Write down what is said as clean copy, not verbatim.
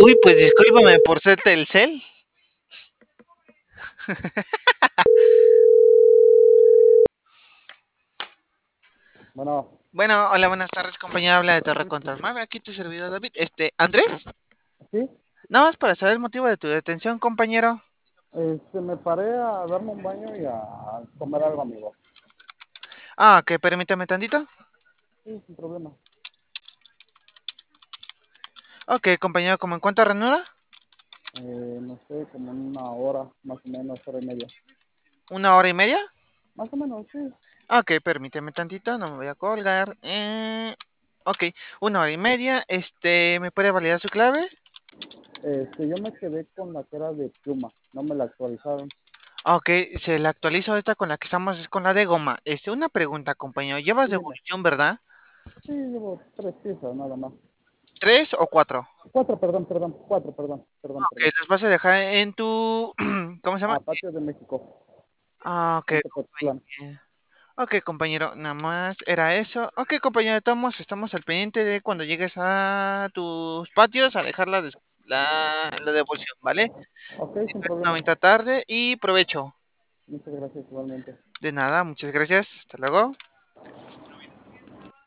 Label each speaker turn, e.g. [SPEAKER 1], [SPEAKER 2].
[SPEAKER 1] Uy, pues discúlpame por ser Telcel.
[SPEAKER 2] Bueno,
[SPEAKER 1] Bueno, hola, buenas tardes, compañero. Habla de Torre Control Mave. Aquí tu servidor David. ¿Andrés?
[SPEAKER 2] sí,
[SPEAKER 1] Nada más para saber el motivo de tu detención, compañero.
[SPEAKER 2] me paré a darme un baño y a comer algo, amigo.
[SPEAKER 1] Ah, ok, permítame tantito.
[SPEAKER 2] Sí, sin problema.
[SPEAKER 1] Ok, compañero, ¿cómo en cuánto ranura?
[SPEAKER 2] No sé, como en una hora, más o menos, hora y media.
[SPEAKER 1] ¿Una hora y media?
[SPEAKER 2] Más o menos, sí.
[SPEAKER 1] Ok, permíteme tantito, no me voy a colgar. Ok, una hora y media. ¿Me puede validar su clave?
[SPEAKER 2] Yo me quedé con la que era de pluma, no me la actualizaron.
[SPEAKER 1] Ok, se la actualizo esta con la que estamos, es con la de goma. Una pregunta, compañero. Llevas
[SPEAKER 2] Sí, dime.
[SPEAKER 1] devolución, ¿verdad?
[SPEAKER 2] Sí, llevo 3 piezas, nada más.
[SPEAKER 1] ¿Tres o cuatro?
[SPEAKER 2] Cuatro, perdón, cuatro,
[SPEAKER 1] Ok, las vas a dejar en tu... ¿Cómo se llama?
[SPEAKER 2] Ah, Patio de México,
[SPEAKER 1] Ah, ok.
[SPEAKER 2] en Tepoztlán.
[SPEAKER 1] Bien. Ok, compañero, nada más era eso. Ok, compañero, estamos al pendiente de cuando llegues a tus patios a dejar la devolución, ¿vale?
[SPEAKER 2] Ok, sin
[SPEAKER 1] Una
[SPEAKER 2] problema.
[SPEAKER 1] bonita tarde y provecho.
[SPEAKER 2] Muchas gracias igualmente.
[SPEAKER 1] De nada, muchas gracias. Hasta luego.